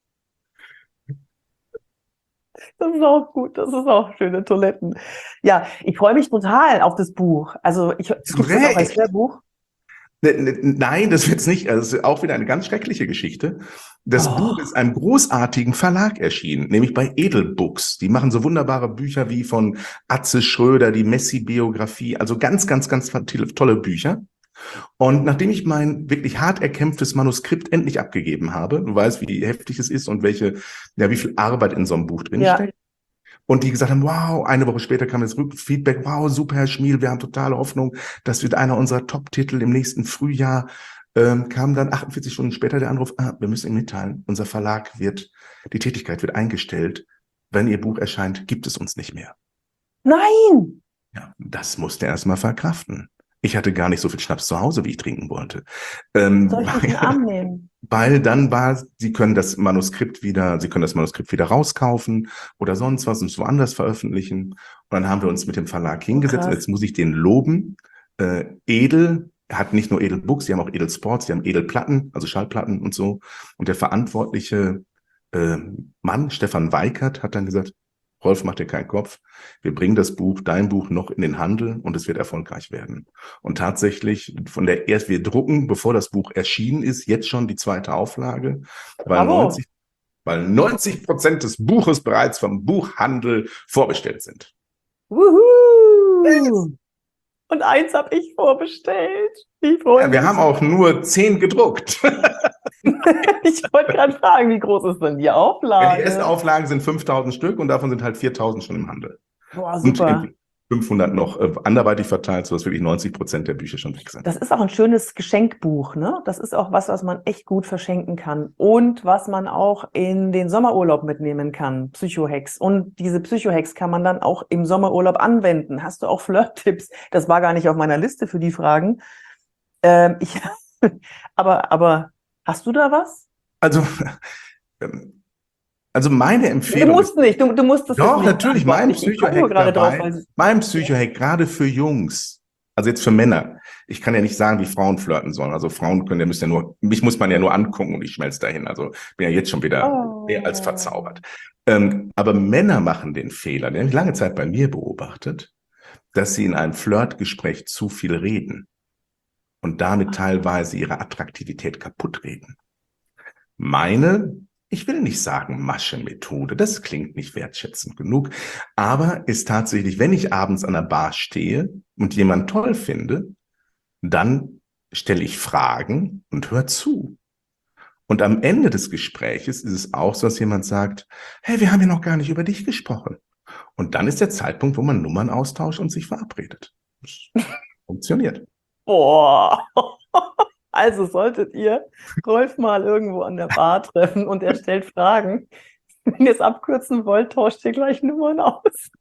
Das ist auch gut, das ist auch schöne Toiletten. Ja, ich freue mich total auf das Buch. Also ich, es gibt es auch als Recht. Hörbuch. Ne, ne, nein, das wird's nicht. Also, es ist auch wieder eine ganz schreckliche Geschichte. Das Oh. Buch ist einem großartigen Verlag erschienen, nämlich bei Edelbooks. Die machen so wunderbare Bücher wie von Atze Schröder, die Messi-Biografie, also ganz, ganz, ganz tolle Bücher. Und nachdem ich mein wirklich hart erkämpftes Manuskript endlich abgegeben habe, du weißt, wie heftig es ist und welche, ja, wie viel Arbeit in so einem Buch drinsteckt. Ja. Und die gesagt haben, wow, eine Woche später kam das Rückfeedback, wow, super, Herr Schmiel, wir haben totale Hoffnung, das wird einer unserer Top-Titel im nächsten Frühjahr. Ähm, kam dann achtundvierzig Stunden später der Anruf, ah, wir müssen Ihnen mitteilen, unser Verlag wird, die Tätigkeit wird eingestellt. Wenn Ihr Buch erscheint, gibt es uns nicht mehr. Nein! Ja, das musste er erst mal verkraften. Ich hatte gar nicht so viel Schnaps zu Hause, wie ich trinken wollte. Ähm, Soll ich mich in den Arm nehmen? Weil dann war, Sie können das Manuskript wieder, Sie können das Manuskript wieder rauskaufen oder sonst was und es woanders veröffentlichen. Und dann haben wir uns mit dem Verlag hingesetzt. Oh, und jetzt muss ich den loben. Äh, Edel hat nicht nur Edelbooks, die haben auch Edelsports, die haben Edelplatten, also Schallplatten und so. Und der verantwortliche äh, Mann, Stefan Weikert, hat dann gesagt, Rolf, mach dir keinen Kopf. Wir bringen das Buch, dein Buch noch in den Handel und es wird erfolgreich werden. Und tatsächlich, von der erst wir drucken, bevor das Buch erschienen ist, jetzt schon die zweite Auflage, weil Bravo. neunzig, weil neunzig Prozent des Buches bereits vom Buchhandel vorbestellt sind. Wuhu! Und eins habe ich vorbestellt. Ich freue Ja, mich. wir haben auch nur zehn gedruckt. Ich wollte gerade fragen, wie groß ist denn die Auflage? Ja, die ersten Auflagen sind fünftausend Stück und davon sind halt viertausend schon im Handel. Boah, super. Und fünfhundert noch äh, anderweitig verteilt, sodass wirklich neunzig Prozent der Bücher schon weg sind. Das ist auch ein schönes Geschenkbuch, ne? Das ist auch was, was man echt gut verschenken kann und was man auch in den Sommerurlaub mitnehmen kann. Psycho-Hacks. Und diese Psycho-Hacks kann man dann auch im Sommerurlaub anwenden. Hast du auch Flirt-Tipps? Das war gar nicht auf meiner Liste für die Fragen. Ähm, ich, aber, aber hast du da was? Also, ähm, also meine Du Empfehlung musst nicht, du, du musst das Doch, jetzt nicht natürlich, beantworten. mein Ich- ich komme nur Psycho-Hack gerade drauf, dabei, weil mein Psycho-Hack gerade für Jungs, also jetzt für Männer. Ich kann ja nicht sagen, wie Frauen flirten sollen. Also Frauen können ja, müssen ja nur, mich muss man ja nur angucken und ich schmelze dahin. Also bin ja jetzt schon wieder Oh. mehr als verzaubert. Ähm, aber Männer machen den Fehler, den habe ich lange Zeit bei mir beobachtet, dass sie in einem Flirtgespräch zu viel reden und damit teilweise ihre Attraktivität kaputt reden. Meine, ich will nicht sagen Maschenmethode, das klingt nicht wertschätzend genug, aber ist tatsächlich, wenn ich abends an der Bar stehe und jemand toll finde, dann stelle ich Fragen und höre zu. Und am Ende des Gespräches ist es auch so, dass jemand sagt, hey, wir haben ja noch gar nicht über dich gesprochen. Und dann ist der Zeitpunkt, wo man Nummern austauscht und sich verabredet. Das funktioniert. Boah. Also solltet ihr Rolf mal irgendwo an der Bar treffen und er stellt Fragen. Wenn ihr es abkürzen wollt, tauscht ihr gleich Nummern aus.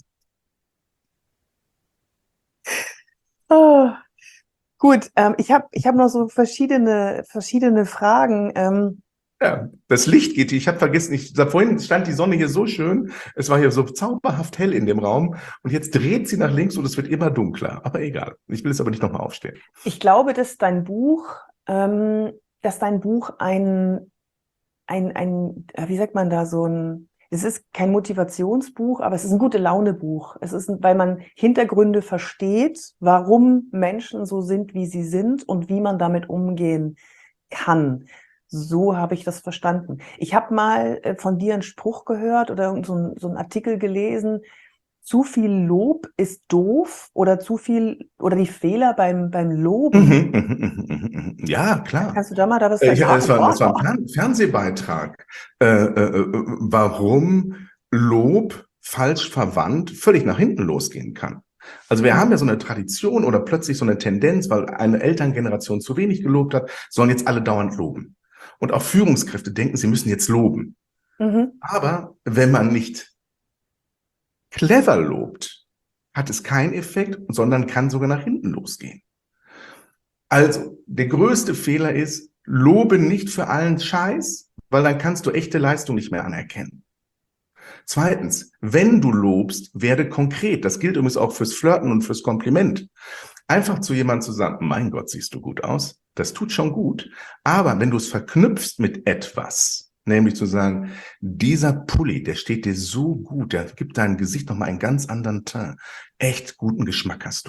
Ah. Gut, ähm, ich habe ich hab noch so verschiedene, verschiedene Fragen. Ähm, Ja, das Licht geht hier. Ich habe vergessen, ich, da vorhin stand die Sonne hier so schön. Es war hier so zauberhaft hell in dem Raum. Und jetzt dreht sie nach links und es wird immer dunkler. Aber egal. Ich will es aber nicht nochmal aufstehen. ich glaube, dass dein Buch, ähm, dass dein Buch ein, ein, ein, äh, wie sagt man da, so ein, es ist kein Motivationsbuch, aber es ist ein Gute-Laune-Buch. Es ist, ein, weil man Hintergründe versteht, warum Menschen so sind, wie sie sind und wie man damit umgehen kann. So habe ich das verstanden. Ich habe mal äh, von dir einen Spruch gehört oder so, ein, so einen Artikel gelesen. Zu viel Lob ist doof oder zu viel oder die Fehler beim beim Loben. Ja, klar. Kannst du da mal da was Äh, Ja, das war, sagen? das war ein Fern- Fernsehbeitrag. Äh, äh, äh, warum Lob falsch verwandt völlig nach hinten losgehen kann. Also wir haben ja so eine Tradition oder plötzlich so eine Tendenz, weil eine Elterngeneration zu wenig gelobt hat, sollen jetzt alle dauernd loben. Und auch Führungskräfte denken, sie müssen jetzt loben. Mhm. Aber wenn man nicht clever lobt, hat es keinen Effekt, sondern kann sogar nach hinten losgehen. Also, der größte Fehler ist, lobe nicht für allen Scheiß, weil dann kannst du echte Leistung nicht mehr anerkennen. Zweitens, wenn du lobst, werde konkret. Das gilt übrigens auch fürs Flirten und fürs Kompliment. Einfach zu jemandem zu sagen, mein Gott, siehst du gut aus. Das tut schon gut. Aber wenn du es verknüpfst mit etwas, nämlich zu sagen, dieser Pulli, der steht dir so gut, der gibt deinem Gesicht nochmal einen ganz anderen Teint. Echt guten Geschmack hast du.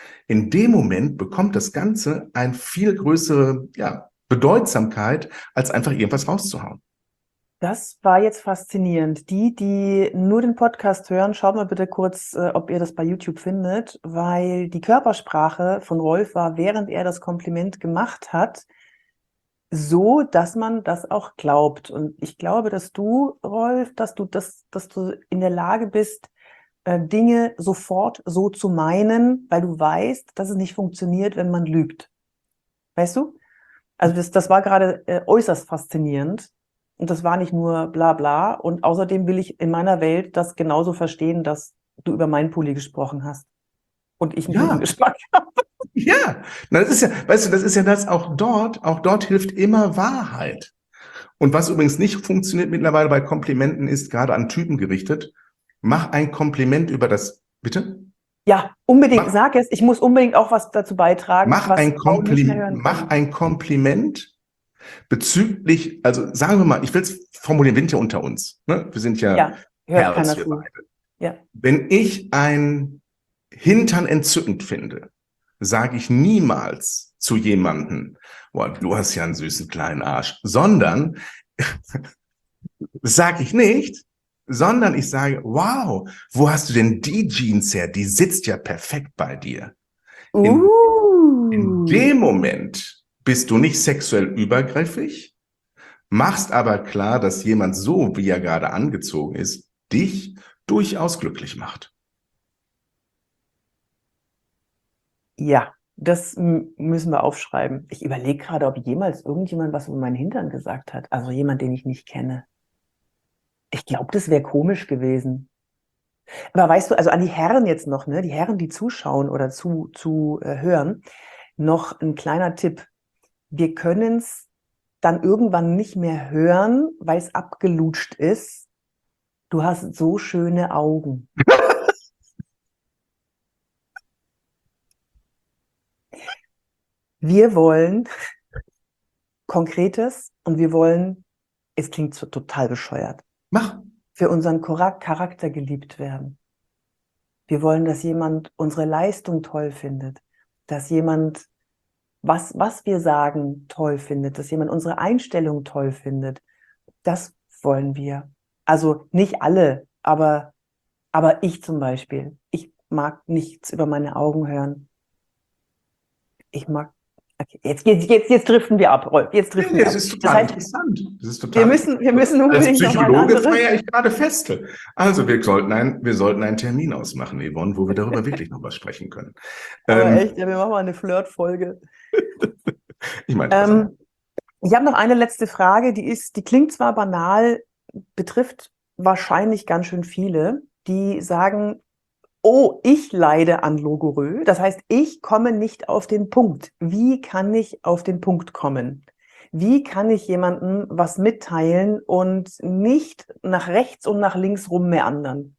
In dem Moment bekommt das Ganze eine viel größere, ja, Bedeutsamkeit, als einfach irgendwas rauszuhauen. Das war jetzt faszinierend. Die, die nur den Podcast hören, schaut mal bitte kurz, äh, ob ihr das bei YouTube findet, weil die Körpersprache von Rolf war, während er das Kompliment gemacht hat, so, dass man das auch glaubt. Und ich glaube, dass du, Rolf, dass du das, dass du in der Lage bist, äh, Dinge sofort so zu meinen, weil du weißt, dass es nicht funktioniert, wenn man lügt. Weißt du? Also das, das war gerade äh, äußerst faszinierend. Und das war nicht nur bla bla. Und außerdem will ich in meiner Welt das genauso verstehen, dass du über meinen Pulli gesprochen hast. Und ich einen Ja. guten Geschmack habe. Ja, na, das ist ja, weißt du, das ist ja das auch dort, auch dort hilft immer Wahrheit. Und was übrigens nicht funktioniert mittlerweile bei Komplimenten ist, gerade an Typen gerichtet, mach ein Kompliment über das, bitte? Ja, unbedingt, Mach, sag es. Ich muss unbedingt auch was dazu beitragen, mach was ein Frauen nicht mehr Komplim, hören mach können. ein Kompliment bezüglich, also sagen wir mal, ich will es formulieren, wir sind ja unter uns, ne? Wir sind ja, Ja, hört Kerls, keiner wir zu. beide. Ja. Wenn ich ein Hintern entzückend finde, sage ich niemals zu jemandem, boah, du hast ja einen süßen kleinen Arsch, sondern sage ich nicht, sondern ich sage, wow, wo hast du denn die Jeans her? Die sitzt ja perfekt bei dir. In, in Uh. dem Moment bist du nicht sexuell übergriffig, machst aber klar, dass jemand so, wie er gerade angezogen ist, dich durchaus glücklich macht. Ja, das m- müssen wir aufschreiben. Ich überlege gerade, ob jemals irgendjemand was über meinen Hintern gesagt hat. Also jemand, den ich nicht kenne. Ich glaube, das wäre komisch gewesen. Aber weißt du, also an die Herren jetzt noch, ne, die Herren, die zuschauen oder zu, zu äh, hören, noch ein kleiner Tipp. Wir können es dann irgendwann nicht mehr hören, weil es abgelutscht ist. Du hast so schöne Augen. Wir wollen Konkretes und wir wollen, es klingt so total bescheuert, Mach. für unseren Chara- Charakter geliebt werden. Wir wollen, dass jemand unsere Leistung toll findet, dass jemand, was, was wir sagen, toll findet, dass jemand unsere Einstellung toll findet. Das wollen wir. Also nicht alle, aber, aber ich zum Beispiel. Ich mag nichts über meine Augen hören. Ich mag, okay, jetzt, jetzt, jetzt, jetzt driften wir ab, Rolf, jetzt driften Ja, wir das ab. ist Das total heißt, interessant. Das ist total wir müssen, wir müssen Als unbedingt noch mal ein Psychologe anderes. feiere ich gerade Feste. Also wir sollten, ein, wir sollten einen Termin ausmachen, Yvonne, wo wir darüber wirklich noch was sprechen können. Aber Ähm, echt, ja, wir machen mal eine Flirt-Folge. ich meine, Ähm, ich habe noch eine letzte Frage, die ist, die klingt zwar banal, betrifft wahrscheinlich ganz schön viele, die sagen, oh, ich leide an Logorrhoe. Das heißt, ich komme nicht auf den Punkt. Wie kann ich auf den Punkt kommen? Wie kann ich jemandem was mitteilen und nicht nach rechts und nach links rummeandern?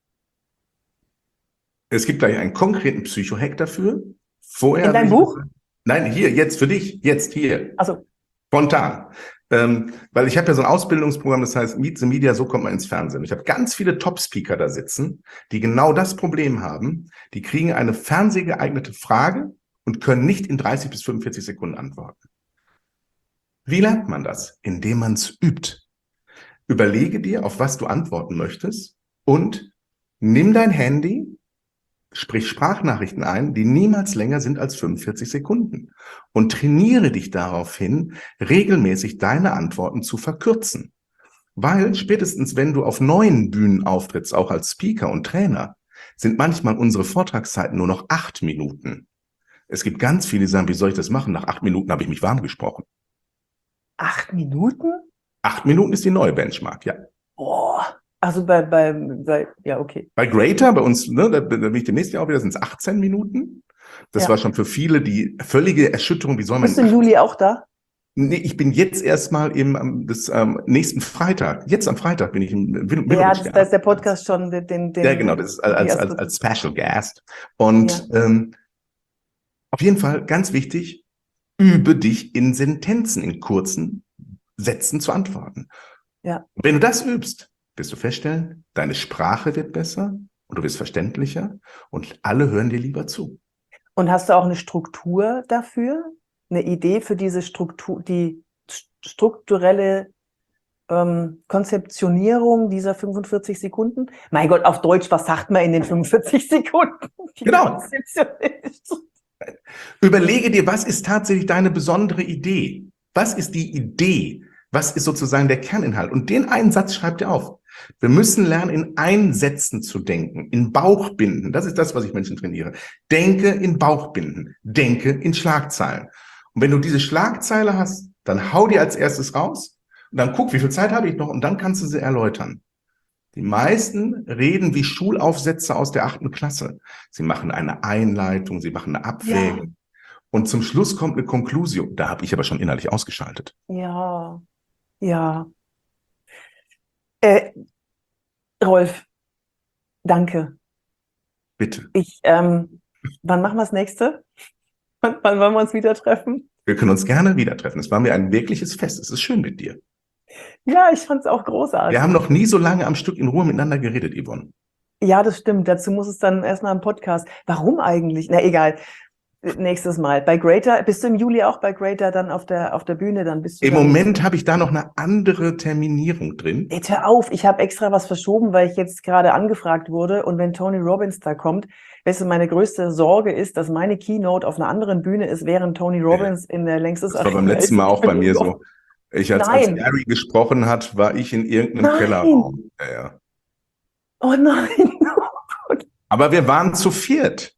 es gibt gleich einen konkreten Psychohack dafür. Vorher In deinem will ich, Buch? nein, hier, jetzt für dich, jetzt hier, Also, spontan. Ähm, weil ich habe ja so ein Ausbildungsprogramm, das heißt Meet the Media, so kommt man ins Fernsehen. Ich habe ganz viele Top-Speaker da sitzen, die genau das Problem haben. Die kriegen eine fernsehgeeignete Frage und können nicht in dreißig bis fünfundvierzig Sekunden antworten. Wie lernt man das? Indem man es übt. Überlege dir, auf was du antworten möchtest und nimm dein Handy, sprich Sprachnachrichten ein, die niemals länger sind als fünfundvierzig Sekunden und trainiere dich daraufhin, regelmäßig deine Antworten zu verkürzen. Weil spätestens, wenn du auf neuen Bühnen auftrittst, auch als Speaker und Trainer, sind manchmal unsere Vortragszeiten nur noch acht Minuten. Es gibt ganz viele, die sagen, wie soll ich das machen? Nach acht Minuten habe ich mich warm gesprochen. acht Minuten? Acht Minuten ist die neue Benchmark, ja. Oh, also bei, bei, bei, ja, okay. Bei Greater, bei uns, ne, da, da bin ich demnächst ja auch wieder, sind es achtzehn Minuten. Das Ja. war schon für viele die völlige Erschütterung. Wie soll man Bist du im Juli auch da? Nee, ich bin jetzt erstmal im am- des ähm, nächsten Freitag. Jetzt am Freitag bin ich im Will Ja, Willowitz das, da ist der Podcast schon den, den, den Ja, genau, das ist als, die als, erste- als Special Guest. Und ähm, auf jeden Fall ganz wichtig, übe dich in Sentenzen, in kurzen Sätzen zu antworten. Ja. Und wenn du das übst, wirst du feststellen, deine Sprache wird besser und du wirst verständlicher und alle hören dir lieber zu. Und hast du auch eine Struktur dafür? Eine Idee für diese Struktur, die strukturelle ähm, Konzeptionierung dieser fünfundvierzig Sekunden? Mein Gott, auf Deutsch, was sagt man in den fünfundvierzig Sekunden? Die Genau. Konzeption ist- Überlege dir, was ist tatsächlich deine besondere Idee? Was ist die Idee? Was ist sozusagen der Kerninhalt? Und den einen Satz schreib dir auf. Wir müssen lernen, in Einsätzen zu denken, in Bauchbinden. Das ist das, was ich Menschen trainiere. Denke in Bauchbinden. Denke in Schlagzeilen. Und wenn du diese Schlagzeile hast, dann hau die als erstes raus und dann guck, wie viel Zeit habe ich noch und dann kannst du sie erläutern. Die meisten reden wie Schulaufsätze aus der achten Klasse. Sie machen eine Einleitung, sie machen eine Abwägung. Ja. Und zum Schluss kommt eine Konklusion. Da habe ich aber schon innerlich ausgeschaltet. Ja, ja. Äh, Rolf, danke. Bitte. Ich, ähm, wann machen wir das nächste? Wann, wann wollen wir uns wieder treffen? Wir können uns gerne wieder treffen. Es war mir ein wirkliches Fest. Es ist schön mit dir. Ja, ich fand es auch großartig. Wir haben noch nie so lange am Stück in Ruhe miteinander geredet, Yvonne. Ja, das stimmt. Dazu muss es dann erstmal ein Podcast. Warum eigentlich? Na, egal. Nächstes Mal. Bei Greater, bist du im Juli auch bei Greater dann auf der, auf der Bühne? Dann bist du Im dann Moment habe ich da noch eine andere Terminierung drin. Jetzt hör auf, ich habe extra was verschoben, weil ich jetzt gerade angefragt wurde. Und wenn Tony Robbins da kommt, weißt du, meine größte Sorge ist, dass meine Keynote auf einer anderen Bühne ist, während Tony Robbins in der längstes Das war beim letzten Mal auch bei mir so. Ich, als, als Nein. Gary gesprochen hat, war ich in irgendeinem Nein. Kellerraum. Ja, ja. Oh nein. Aber wir waren zu viert.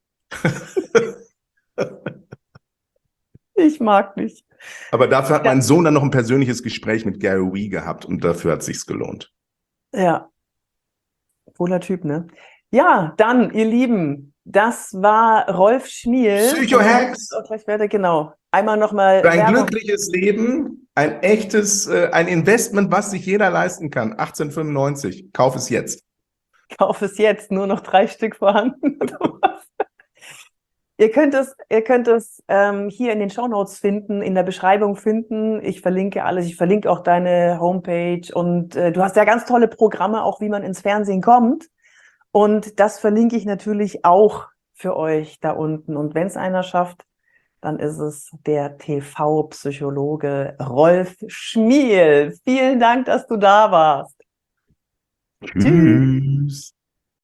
Ich mag nicht. Aber dafür hat Ja. mein Sohn dann noch ein persönliches Gespräch mit Gary Vee gehabt und dafür hat es sich gelohnt. Ja. Cooler Typ, ne? Ja, dann, ihr Lieben, das war Rolf Schmiel. Psycho-Hacks. Und ich werde, genau, einmal nochmal Für ein glückliches Leben, ein echtes, äh, ein Investment, was sich jeder leisten kann. achtzehnhundertfünfundneunzig. Kauf es jetzt. Kauf es jetzt, nur noch drei Stück vorhanden. Ihr könnt es, ihr könnt es ähm, hier in den Shownotes finden, in der Beschreibung finden. Ich verlinke alles. Ich verlinke auch deine Homepage und äh, du hast ja ganz tolle Programme, auch wie man ins Fernsehen kommt. Und das verlinke ich natürlich auch für euch da unten. Und wenn es einer schafft, dann ist es der T V-Psychologe Rolf Schmiel. Vielen Dank, dass du da warst. Tschüss.